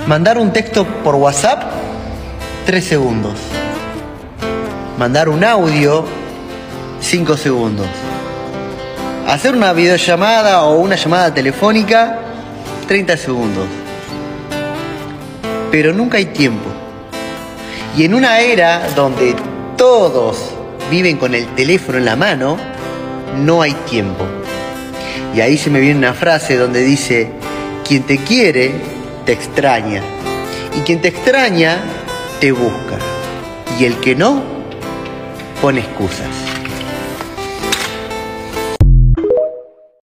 Mandar un texto por WhatsApp, 3 segundos. Mandar un audio, 5 segundos. Hacer una videollamada o una llamada telefónica, 30 segundos. Pero nunca hay tiempo. Y en una era donde todos viven con el teléfono en la mano, no hay tiempo. Y ahí se me viene una frase donde dice: quien te quiere, te extraña. Y quien te extraña, te busca. Y el que no, pone excusas.